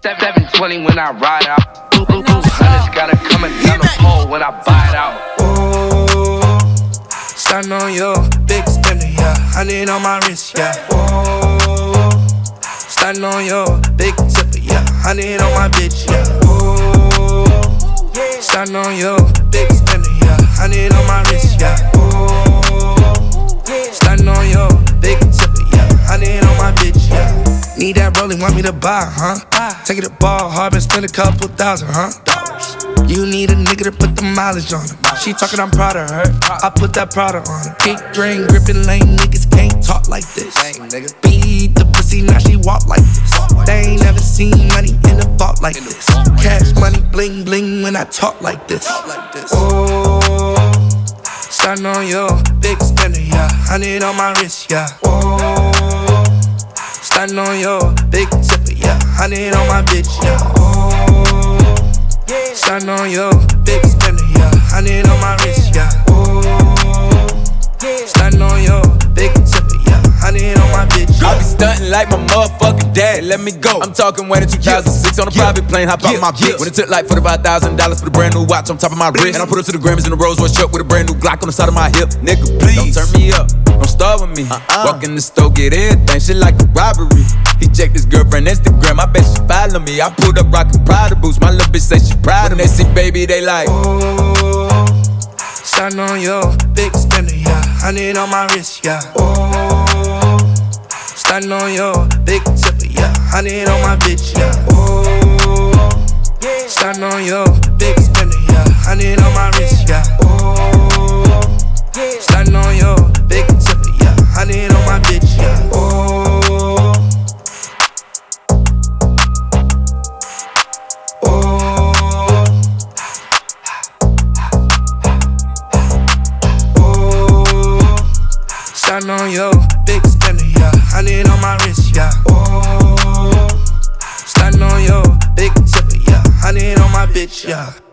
720 when I ride out. Hunters gotta coming down the pole when I buy it out. Oh, starting on your big spender, yeah. 100 on my wrist, yeah. Oh, starting on your big tipper, yeah. 100 on my bitch, yeah. Oh, starting on your big spender, yeah. 100 on my wrist, yeah. Oh, starting on your big tipper, yeah. 100 on my bitch, yeah. Need that rolling, want me to buy, huh? Take it to ball hard and spend a couple thousand, huh? You need a nigga to put the mileage on her. She talking, I'm proud of her. I put that Prada on her. Big drain, gripping lane, niggas can't talk like this. Beat the pussy, now she walk like this. They ain't never seen money in a vault like this. Cash money, bling bling when I talk like this. Oh, starting on your big spender, yeah. 100 on my wrist, yeah. Oh, starting on your big tipper, yeah. 100 on my bitch, yeah. Oh, starting on your big spender, yeah. 100 on my wrist, yeah. Oh, starting on your big tipper, yeah. 100 on my bitch, yeah. I be stunting like my motherfucking dad, let me go. I'm talking when in 2006 on a private plane, hop out my bitch. When it took like $45,000 for the brand new watch on top of my wrist. And I put her to the Grammys in a Rolls Royce truck with a brand new Glock on the side of my hip. Nigga, please, don't turn me up, don't start with me. Walk in the store, get everything, shit like a robbery. He checked his girlfriend Instagram, I bet she follow me. I pulled up rockin' Prada boots, my little bitch say she proud of me. When they see baby, they like, oh, starting on your big spender, yeah. 100 on my wrist, yeah. Oh, starting on your big tipper, yeah. 100 on my bitch, yeah. Oh, starting on your big spender, yeah. 100 on my wrist, yeah. Oh, starting on your big tipper, yeah. 100 on my bitch, yeah. Oh, starting on your big spender, yeah. 100 on my wrist, yeah. Oh, starting on your big tipper, yeah. 100 on my bitch, yeah.